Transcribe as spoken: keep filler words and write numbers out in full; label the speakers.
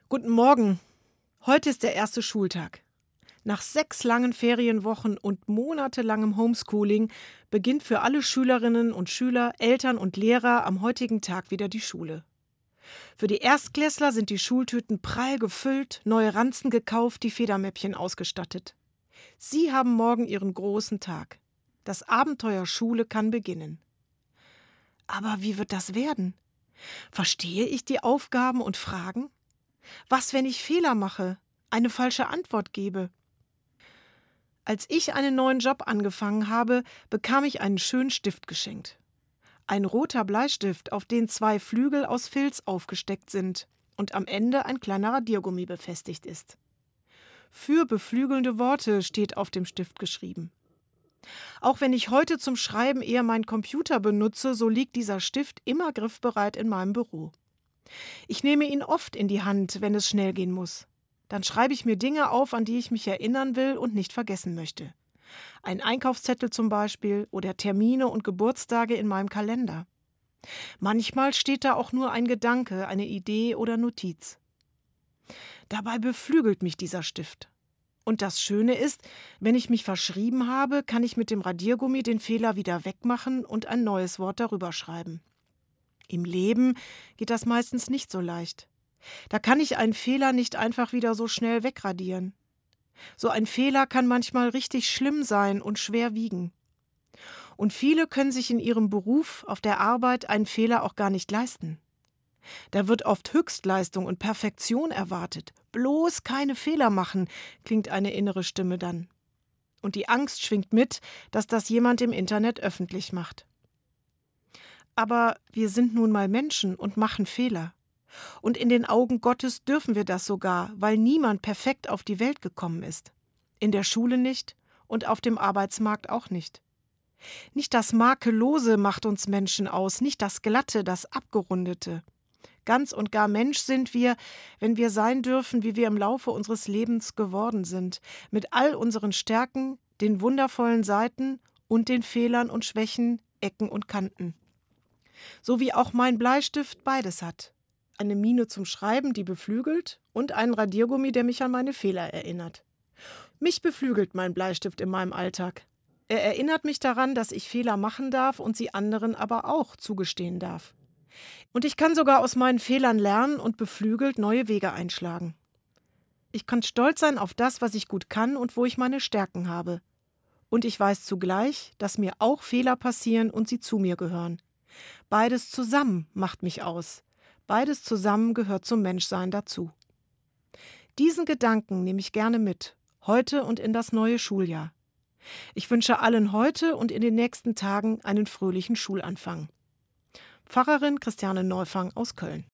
Speaker 1: Guten Morgen. Heute ist der erste Schultag. Nach sechs langen Ferienwochen und monatelangem Homeschooling beginnt für alle Schülerinnen und Schüler, Eltern und Lehrer am heutigen Tag wieder die Schule. Für die Erstklässler sind die Schultüten prall gefüllt, neue Ranzen gekauft, die Federmäppchen ausgestattet. Sie haben morgen ihren großen Tag. Das Abenteuer Schule kann beginnen. Aber wie wird das werden? Verstehe ich die Aufgaben und Fragen? Was, wenn ich Fehler mache, eine falsche Antwort gebe? Als ich einen neuen Job angefangen habe, bekam ich einen schönen Stift geschenkt. Ein roter Bleistift, auf den zwei Flügel aus Filz aufgesteckt sind und am Ende ein kleiner Radiergummi befestigt ist. Für beflügelnde Worte steht auf dem Stift geschrieben. Auch wenn ich heute zum Schreiben eher meinen Computer benutze, so liegt dieser Stift immer griffbereit in meinem Büro. Ich nehme ihn oft in die Hand, wenn es schnell gehen muss. Dann schreibe ich mir Dinge auf, an die ich mich erinnern will und nicht vergessen möchte. Ein Einkaufszettel zum Beispiel oder Termine und Geburtstage in meinem Kalender. Manchmal steht da auch nur ein Gedanke, eine Idee oder Notiz. Dabei beflügelt mich dieser Stift. Und das Schöne ist, wenn ich mich verschrieben habe, kann ich mit dem Radiergummi den Fehler wieder wegmachen und ein neues Wort darüber schreiben. Im Leben geht das meistens nicht so leicht. Da kann ich einen Fehler nicht einfach wieder so schnell wegradieren. So ein Fehler kann manchmal richtig schlimm sein und schwer wiegen. Und viele können sich in ihrem Beruf, auf der Arbeit, einen Fehler auch gar nicht leisten. Da wird oft Höchstleistung und Perfektion erwartet. Bloß keine Fehler machen, klingt eine innere Stimme dann. Und die Angst schwingt mit, dass das jemand im Internet öffentlich macht. Aber wir sind nun mal Menschen und machen Fehler. Und in den Augen Gottes dürfen wir das sogar, weil niemand perfekt auf die Welt gekommen ist. In der Schule nicht und auf dem Arbeitsmarkt auch nicht. Nicht das Makellose macht uns Menschen aus, nicht das Glatte, das Abgerundete. Ganz und gar Mensch sind wir, wenn wir sein dürfen, wie wir im Laufe unseres Lebens geworden sind, mit all unseren Stärken, den wundervollen Seiten und den Fehlern und Schwächen, Ecken und Kanten. So wie auch mein Bleistift beides hat. Eine Mine zum Schreiben, die beflügelt, und einen Radiergummi, der mich an meine Fehler erinnert. Mich beflügelt mein Bleistift in meinem Alltag. Er erinnert mich daran, dass ich Fehler machen darf und sie anderen aber auch zugestehen darf. Und ich kann sogar aus meinen Fehlern lernen und beflügelt neue Wege einschlagen. Ich kann stolz sein auf das, was ich gut kann und wo ich meine Stärken habe. Und ich weiß zugleich, dass mir auch Fehler passieren und sie zu mir gehören. Beides zusammen macht mich aus. Beides zusammen gehört zum Menschsein dazu. Diesen Gedanken nehme ich gerne mit, heute und in das neue Schuljahr. Ich wünsche allen heute und in den nächsten Tagen einen fröhlichen Schulanfang. Pfarrerin Christiane Neufang aus Köln.